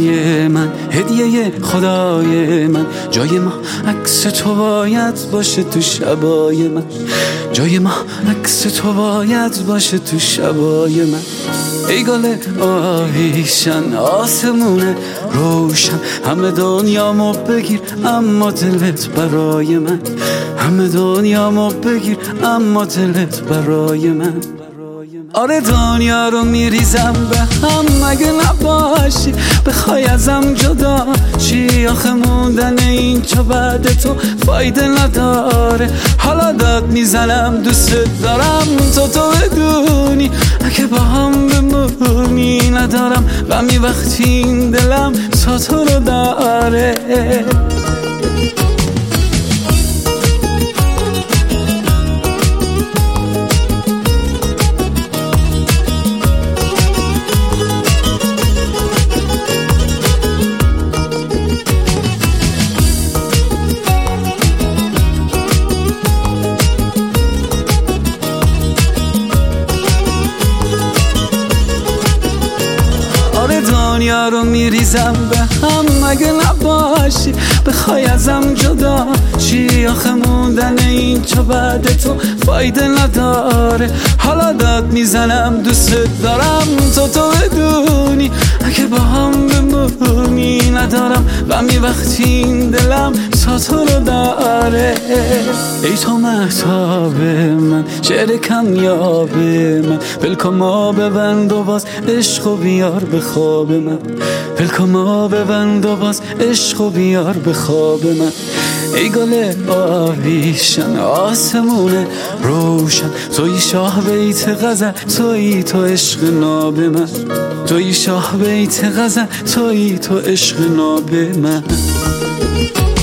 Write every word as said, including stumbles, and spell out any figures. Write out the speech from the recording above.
خدای من، هدیه خدای من، جای ما عکس تو باید باشه تو شبای من، جای ما عکس تو باید باشه تو شبای من. ای گل آویشن آسمونه روشن، همه دنیامو بگیر اما دلت برای من، همه دنیامو بگیر اما دلت برای من. آره دنیا رو میریزم به هم مگه نباشی، بخوای ازم جدا چی آخه موندن این چه بعد تو فایده نداره. حالا داد میزنم دوست دارم تو تو بدونی، اگه با هم بمونی ندارم غمی وقتی این دلم تو تو رو داره. دنیا رو میریزم به هم مگه نباشی، بخوای ازم جدا چی آخه موندن این چه بعد تو فایده نداره. حالا داد میزنم دوست دارم تو تو بدونی، اگه با هم بمونی ندارم غمی وقتی این دلم تو تو رو داره. ای تو مهتاب من، شعر کمیاب من، پلکامو ببند و باز عشق و بیار به خواب من، پلکامو ببند و باز عشق و بیار به خواب من. ای گل آویشن آسمونه روشن، توی شاه بیت غزل، توی تو عشق ناب من، توی شاه بیت غزل، توی تو عشق ناب من.